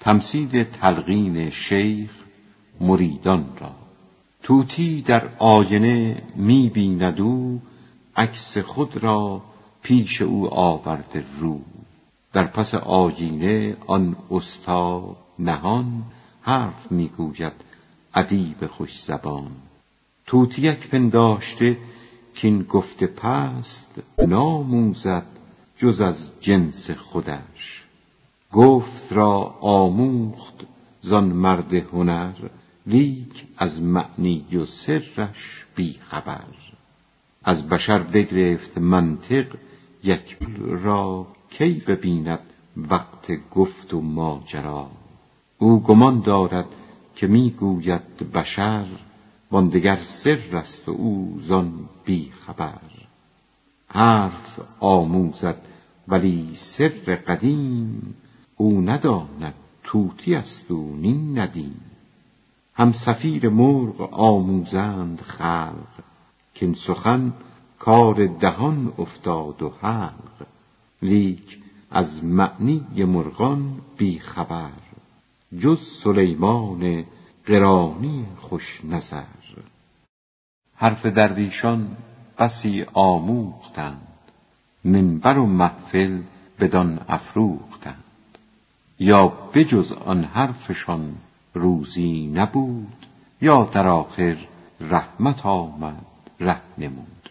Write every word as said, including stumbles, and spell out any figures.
تمثیل تلقین شیخ مریدان را. طوطی در آینه می بیند او، عکس خود را پیش او آورده رو. در پس آینه آن استا نهان، حرف می گوید ادیب خوش زبان. طوطیک پنداشته کین گفته پست، ناموزد جز از جنس خودش. گفت را آموخت زان مرد هنر، لیک از معنی و سرش بی خبر. از بشر بگرفت منطق یک را، کی ببیند وقت گفت و ماجرا. او گمان دارد که می گوید بشر، وان دگر سر است و او زان بی خبر. حرف آموزد ولی سر قدیم، او نداند طوطی است و نی ندیم. هم صفیر مرغ آموزند خلق، کین سخن کار دهان افتاد و حلق. لیک از معنی مرغان بی خبر، جز سلیمان قرانی خوش نظر. حرف درویشان بسی آموختند، منبر و محفل بدان افروختند. یا بجز آن حرفشان روزی نبود، یا در آخر رحمت آمد ره نمود.